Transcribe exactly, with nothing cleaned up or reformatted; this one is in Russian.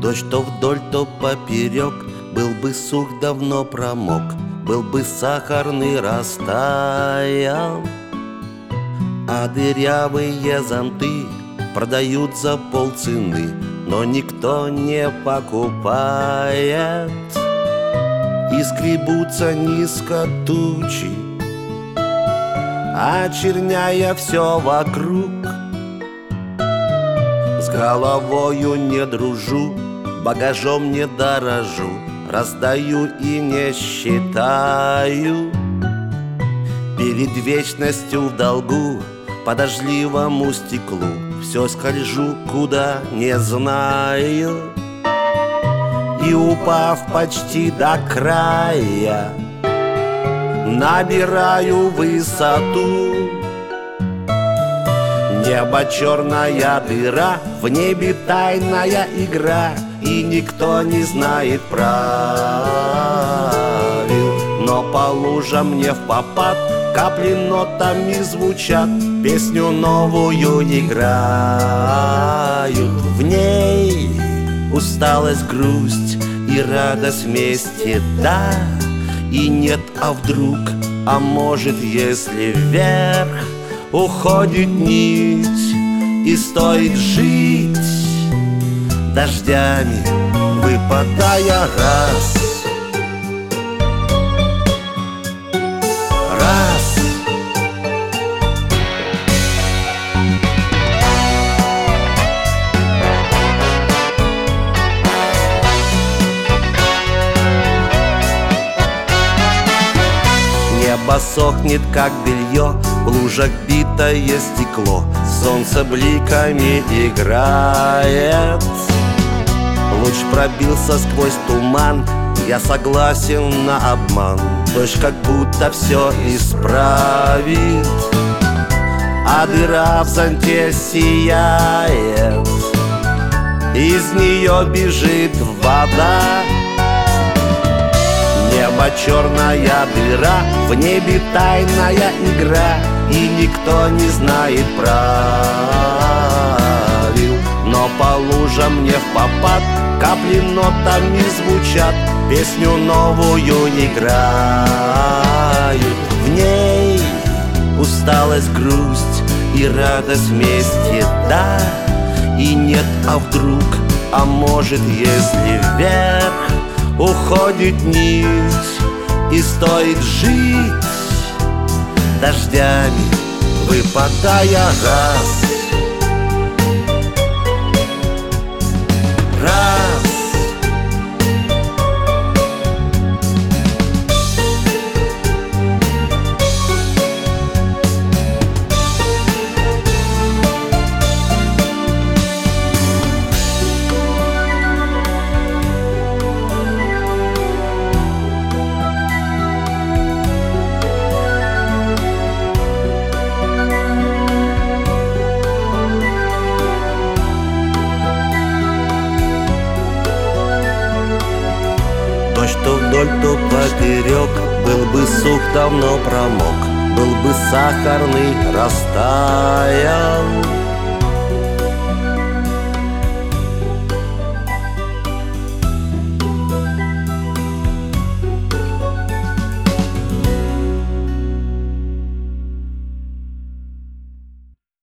Дождь то вдоль, то поперек, был бы сух, давно промок, был бы сахарный, растаял. А дырявые зонты продают за полцены, но никто не покупает. И скребутся низко тучи, очерняя все вокруг. С головою не дружу, багажом не дорожу, раздаю и не считаю. Перед вечностью в долгу по дождливому стеклу все скольжу, куда не знаю. И упав почти до края, набираю высоту. Небо черная дыра, в небе тайная игра, и никто не знает правил. Но по лужам не впопад, капли нотами звучат, песню новую играют. В ней усталость, грусть и радость вместе, да и нет, а вдруг, а может, если вверх уходит нить, и стоит жить дождями, выпадая раз. Раз. Небо сохнет, как белье, в лужах битое стекло, солнце бликами играет. Луч пробился сквозь туман, я согласен на обман, дождь как будто все исправит. А дыра в зонте сияет, из нее бежит вода. Небо черная дыра, в небе тайная игра, и никто не знает правил. Но по лужам не впопад, капли нотами звучат, песню новую играют. В ней усталость, грусть и радость вместе, да и нет, а вдруг, а может, если вверх уходит нить, и стоит жить дождями, выпадая раз. Раз. Дождь то вдоль, то поперек, был бы сух, давно промок, был бы сахарный, растаял.